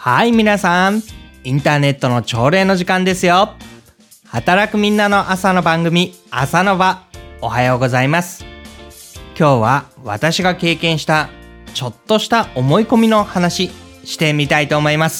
はい、皆さん、インターネットの朝礼の時間ですよ。働くみんなの朝の番組、朝の場、おはようございます。今日は私が経験したちょっとした思い込みの話してみたいと思います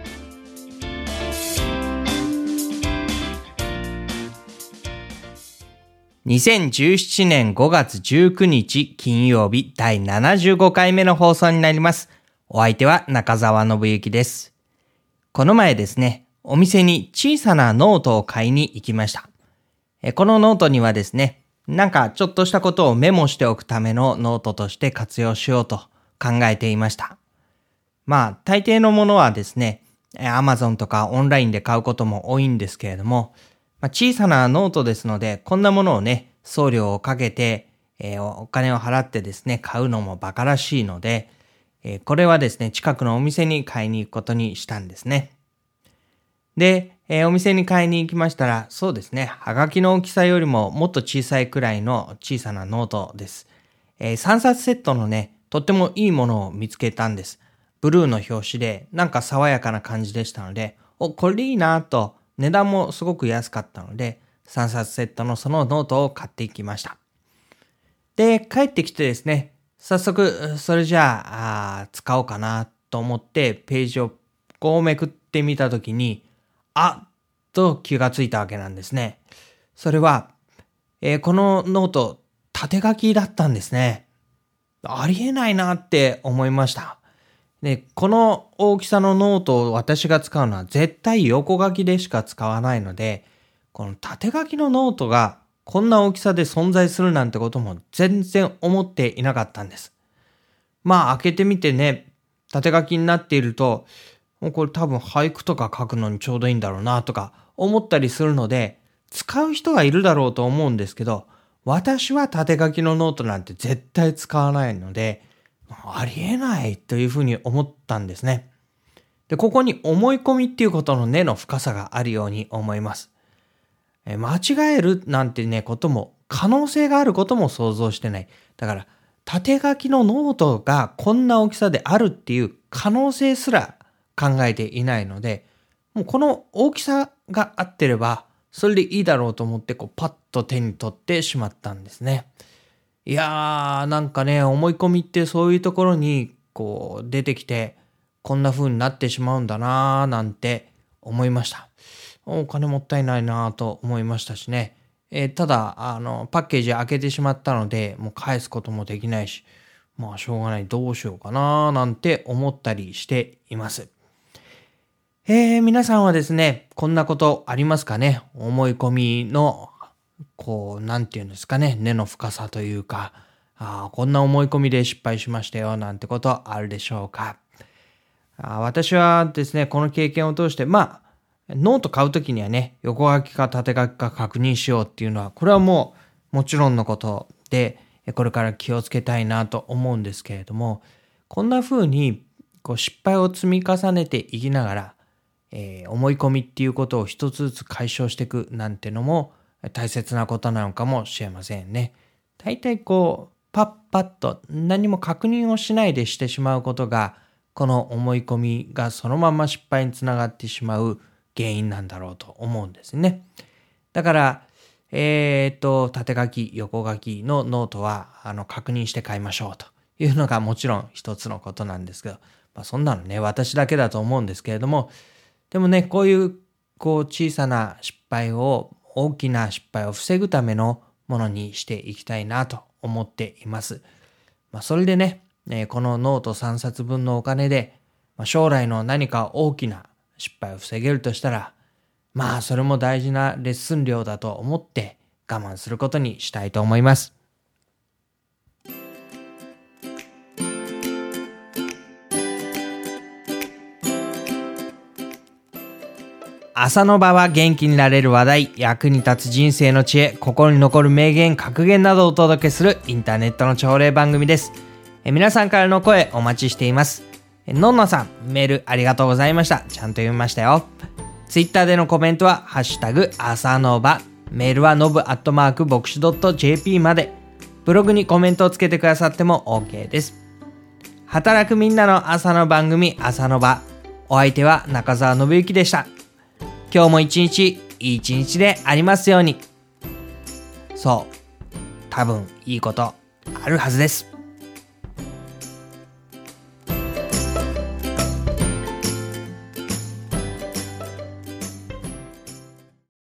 。2017年5月19日金曜日第75回目の放送になります。お相手は中澤信之です。この前ですね、お店に小さなノートを買いに行きました。このノートにはですね、なんかちょっとしたことをメモしておくためのノートとして活用しようと考えていました。大抵のものはですね、Amazon とかオンラインで買うことも多いんですけれども、小さなノートですので、こんなものをね、送料をかけて、お金を払ってですね、買うのも馬鹿らしいので、これはですね、近くのお店に買いに行くことにしたんですね。で、お店に買いに行きましたら、そうですね、はがきの大きさよりももっと小さいくらいの小さなノートです。3冊セットのね、とってもいいものを見つけたんです。ブルーの表紙で、なんか爽やかな感じでしたので、これでいいなと、値段もすごく安かったので、3冊セットのそのノートを買っていきました。で、帰ってきてですね、早速、それじゃあ、使おうかなと思ってページをこうめくってみたときに、と気がついたわけなんですね。それは、このノート、縦書きだったんですね。ありえないなって思いました。で、この大きさのノートを私が使うのは絶対横書きでしか使わないので、この縦書きのノートがこんな大きさで存在するなんてことも全然思っていなかったんです。開けてみてね、縦書きになっていると、これ多分俳句とか書くのにちょうどいいんだろうなとか思ったりするので、使う人はいるだろうと思うんですけど、私は縦書きのノートなんて絶対使わないので、ありえないというふうに思ったんですね。で、ここに思い込みっていうことの根の深さがあるように思います。間違えるなんてね、ことも、可能性があることも想像してない。だから、縦書きのノートがこんな大きさであるっていう可能性すら考えていないので、もうこの大きさが合ってれば、それでいいだろうと思ってパッと手に取ってしまったんですね。いやー、なんかね、思い込みってそういうところに出てきて、こんな風になってしまうんだなーなんて思いました。お金もったいないなーと思いましたしね。ただ、パッケージ開けてしまったので、もう返すこともできないし、しょうがない、どうしようかなーなんて思ったりしています。皆さんはですね、こんなことありますかね？思い込みのなんていうんですかね、根の深さというか、こんな思い込みで失敗しましたよ、なんてことあるでしょうか。私はですね、この経験を通して、ノート買うときにはね、横書きか縦書きか確認しようっていうのは、これはもちろんのことで、これから気をつけたいなと思うんですけれども、こんな風に失敗を積み重ねていきながら、思い込みっていうことを一つずつ解消していくなんてのも、大切なことなのかもしれませんね。大体パッパッと何も確認をしないでしてしまうことが、この思い込みがそのまま失敗につながってしまう原因なんだろうと思うんですね。だから、縦書き、横書きのノートは確認して買いましょうというのがもちろん一つのことなんですけど、そんなのね、私だけだと思うんですけれども、でもね、こういう小さな失敗を大きな失敗を防ぐためのものにしていきたいなと思っています。それでね、このノート3冊分のお金で、将来の何か大きな失敗を防げるとしたら、それも大事なレッスン料だと思って我慢することにしたいと思います。朝の場は元気になれる話題、役に立つ人生の知恵、心に残る名言、格言などをお届けするインターネットの朝礼番組です。皆さんからの声お待ちしています。のんのさん、メールありがとうございました。ちゃんと読みましたよ。ツイッターでのコメントはハッシュタグ朝の場、メールはnob@boxu.jp まで。ブログにコメントをつけてくださっても OK です。働くみんなの朝の番組、朝の場。 お相手は中澤信之でした。今日も一日いい一日でありますように。そう、多分いいことあるはずです。